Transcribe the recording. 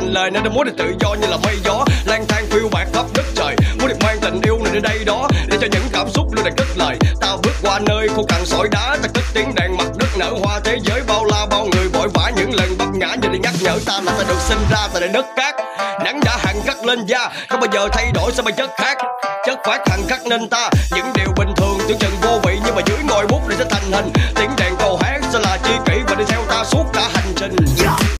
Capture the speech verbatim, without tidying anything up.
thành lời nên tôi muốn được tự do như là mây gió lang thang phiêu bạt khắp đất trời, muốn được mang tình yêu này đến đây đó để cho những cảm xúc luôn được cất lời. Ta bước qua nơi khô cằn sỏi đá, ta cất tiếng đàn mặt đất nở hoa, thế giới bao la bao người vội vã những lần vấp ngã như để nhắc nhở ta là ta được sinh ra tại đất cát. Nắng đã hằn khắc lên da, không bao giờ thay đổi sao mà chất khác, chất phát hằn khắc nên ta những điều bình thường tưởng chừng vô vị nhưng mà dưới ngòi bút để sẽ thành hình. Tiếng đàn câu hát sẽ là chi kỷ và đi theo ta suốt cả hành trình.